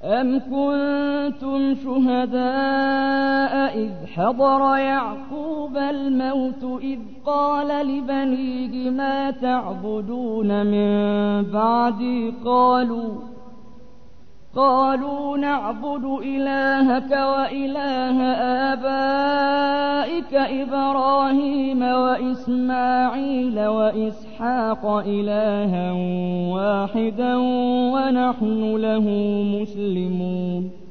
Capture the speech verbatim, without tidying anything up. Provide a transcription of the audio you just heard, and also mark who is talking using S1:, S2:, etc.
S1: أَمْ كُنتُمْ شُهَدَاءَ إِذْ حَضَرَ يَعْقُوبَ الْمَوْتُ إِذْ قَالَ لِبَنِيهِ مَا تَعْبُدُونَ مِن بَعْدِي قَالُوا قالوا نعبد إلهك وإله آبائك إبراهيم وإسماعيل وإسحاق إلها واحدا ونحن له مسلمون